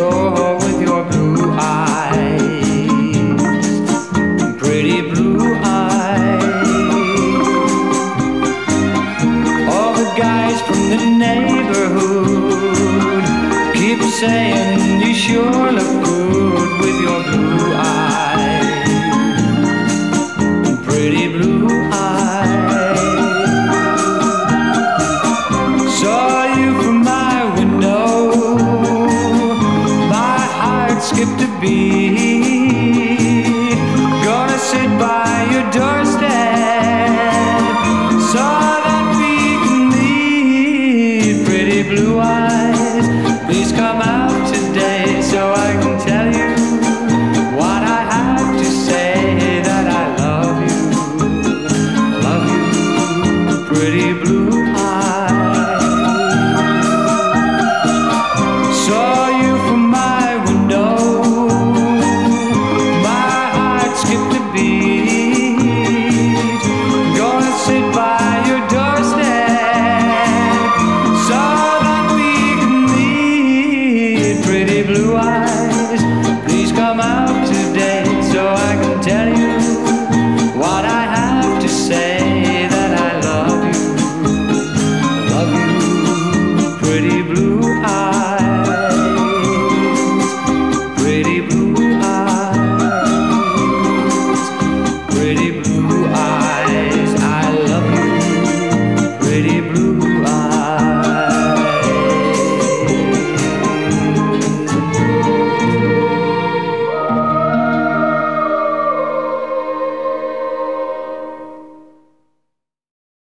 shore with your blue eyes, pretty blue eyes. All the guys from the neighborhood keep saying you sure look good with your blue eyes, pretty blue eyes. Saw you from my window, my heart skipped a beat. Gonna sit by your doorstep so that we can meet. Pretty blue eyes, please come out today so I can tell you what I have to say, that I love you, pretty blue eyes. Saw you from my window, my heart skipped a beat. Gonna sit by your doorstep so that we can meet. Pretty blue eyes.